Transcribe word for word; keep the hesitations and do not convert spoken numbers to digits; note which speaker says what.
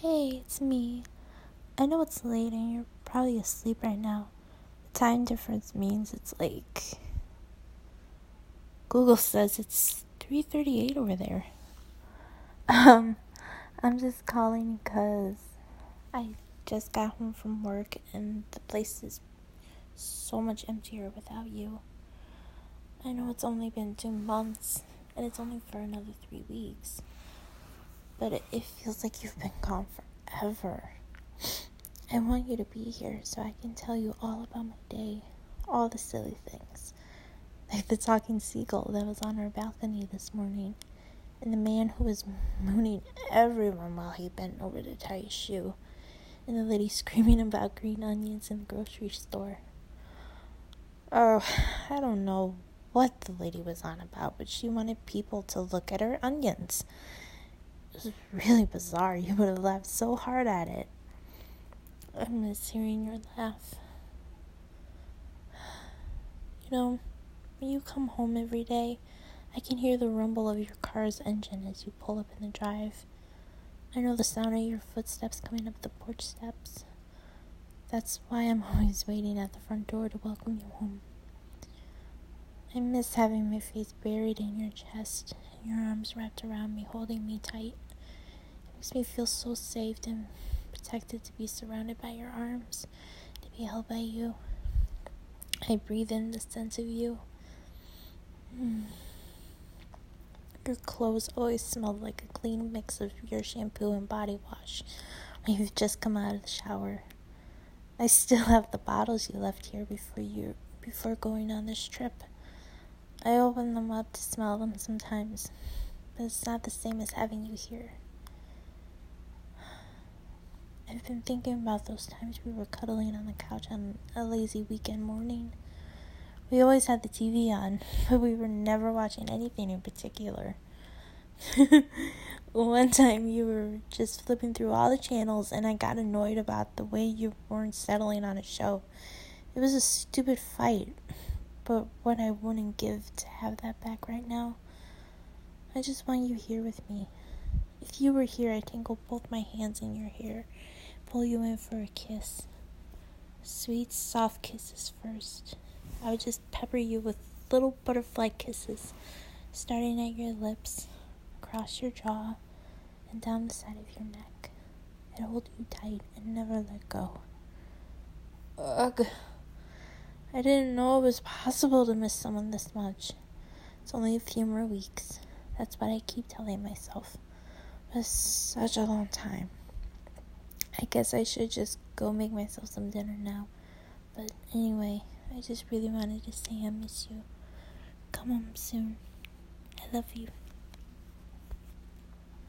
Speaker 1: Hey, it's me. I know it's late and you're probably asleep right now. The time difference means it's like Google says it's three thirty-eight over there. Um, I'm just calling because I just got home from work and the place is so much emptier without you. I know it's only been two months and it's only for another three weeks. But it, it feels like you've been gone forever. I want you to be here so I can tell you all about my day, all the silly things, like the talking seagull that was on our balcony this morning, and the man who was mooning everyone while he bent over to tie his shoe, and the lady screaming about green onions in the grocery store. Oh, I don't know what the lady was on about, but she wanted people to look at her onions. It was really bizarre. You would have laughed so hard at it. I miss hearing your laugh. You know, when you come home every day, I can hear the rumble of your car's engine as you pull up in the drive. I know the sound of your footsteps coming up the porch steps. That's why I'm always waiting at the front door to welcome you home. I miss having my face buried in your chest and your arms wrapped around me, holding me tight. It makes me feel so safe and protected to be surrounded by your arms, to be held by you. I breathe in the scent of you. Mm. Your clothes always smell like a clean mix of your shampoo and body wash when you've just come out of the shower. I still have the bottles you left here before you before going on this trip. I open them up to smell them sometimes, but it's not the same as having you here. I've been thinking about those times we were cuddling on the couch on a lazy weekend morning. We always had the T V on, but we were never watching anything in particular. One time you were just flipping through all the channels and I got annoyed about the way you weren't settling on a show. It was a stupid fight, but what I wouldn't give to have that back right now. I just want you here with me. If you were here, I'd tangle both my hands in your hair, pull you in for a kiss. Sweet, soft kisses first. I would just pepper you with little butterfly kisses, starting at your lips, across your jaw, and down the side of your neck. I'd hold you tight and never let go. Ugh. I didn't know it was possible to miss someone this much. It's only a few more weeks. That's what I keep telling myself. But it's such a long time. I guess I should just go make myself some dinner now. But anyway, I just really wanted to say I miss you. Come home soon. I love you.